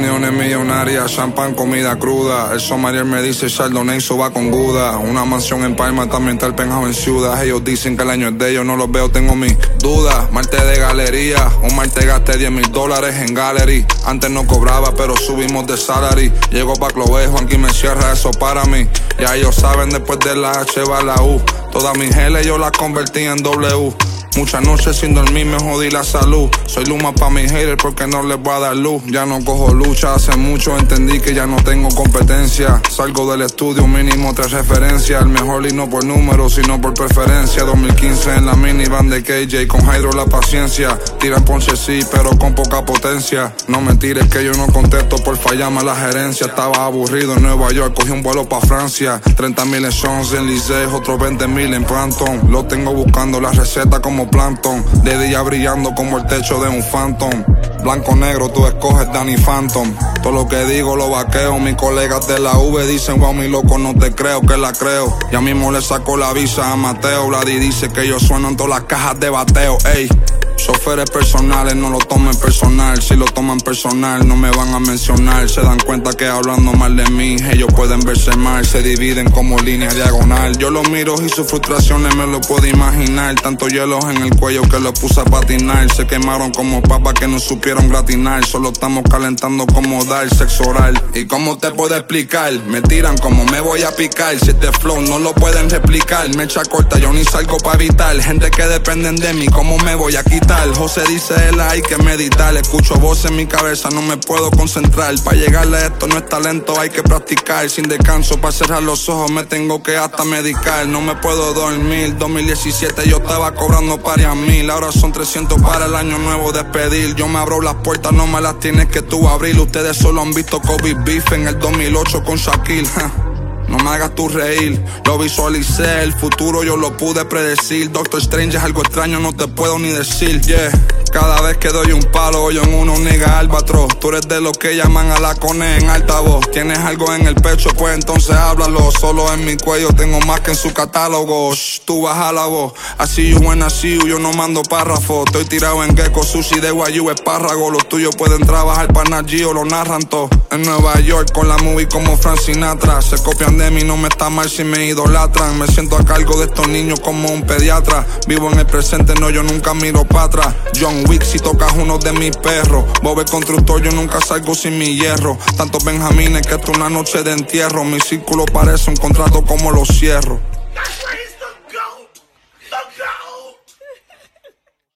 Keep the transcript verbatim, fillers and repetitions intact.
Mansiones millonarias, champán, comida cruda. El sommelier me dice Chardonnay, eso va con Buda. Una mansión en Palma, también está el penthouse en Ciudad. Ellos dicen que el año es de ellos, no los veo, tengo mis dudas. Martes de galería, un martes gasté diez mil dólares en gallery. Antes no cobraba, pero subimos de salary. Llego pa' Clover, Juanqui me cierra, eso para mí. Ya ellos saben, después de la H va la U. Todas mis L yo las convertí en W. Muchas noches sin dormir me jodí la salud. Soy luma pa' mis haters porque no les voy a dar luz. Ya no cojo lucha, hace mucho entendí que ya no tengo competencia. Salgo del estudio, mínimo tres referencias. El mejor y no por número, sino por preferencia. dos mil quince en la minivan de K J, con Hydro la paciencia. Tiran ponche sí, pero con poca potencia. No me tires que yo no contesto por fallarme a la gerencia. Estaba aburrido en Nueva York, cogí un vuelo pa' Francia. treinta mil en Sons, en Licey, otros veinte mil en Phantom. Lo tengo buscando la receta como Plankton, de día brillando como el techo de un Phantom. Blanco negro, tú escoges Danny Phantom. Todo lo que digo lo vaqueo. Mis colegas de la V dicen, wow, mi loco, no te creo que la creo. Ya mismo le saco la visa a Mateo. Vladi dice que yo sueno en todas las cajas de bateo, ey. Choferes personales, no lo tomen personal. Si lo toman personal, no me van a mencionar. Se dan cuenta que hablando mal de mí, ellos pueden verse mal. Se dividen como línea diagonal. Yo los miro y sus frustraciones me lo puedo imaginar. Tanto hielos en el cuello que los puse a patinar. Se quemaron como papas que no supieron gratinar. Solo estamos calentando como dar sexo oral. ¿Y cómo te puedo explicar? Me tiran como me voy a picar. Si este flow no lo pueden replicar. Me echa corta, yo ni salgo pa' evitar. Gente que dependen de mí, ¿cómo me voy a quitar? José dice él, hay que meditar. Escucho voces en mi cabeza, no me puedo concentrar. Pa' llegarle a esto no es talento, hay que practicar. Sin descanso, pa' cerrar los ojos me tengo que hasta medicar. No me puedo dormir, dos mil diecisiete yo estaba cobrando varias mil. Ahora son trescientos para el año nuevo despedir. Yo me abro las puertas, no me las tienes que tú abrir. Ustedes solo han visto Kobe Beef en el dos mil ocho con Shaquille. No me hagas tú reír, lo visualicé, el futuro yo lo pude predecir. Doctor Strange es algo extraño, no te puedo ni decir, yeah. Cada vez que doy un palo, yo en uno nigga albatros. Tú eres de los que llaman a la cone en altavoz. Tienes algo en el pecho, pues entonces háblalo. Solo en mi cuello tengo más que en su catálogo. Shh, tú baja la voz, así you when I see you, yo no mando párrafos. Estoy tirado en gecko, sushi de guayú, espárrago. Los tuyos pueden trabajar para Nat Geo, lo narran todo. En Nueva York con la movie como Frank Sinatra. Se copian de mí, no me está mal si me idolatran. Me siento a cargo de estos niños como un pediatra. Vivo en el presente, no, yo nunca miro para atrás. John Wick si tocas uno de mis perros. Bob el constructor, yo nunca salgo sin mi hierro. Tantos benjamines que esto es una noche de entierro. Mi círculo parece un contrato como lo cierro.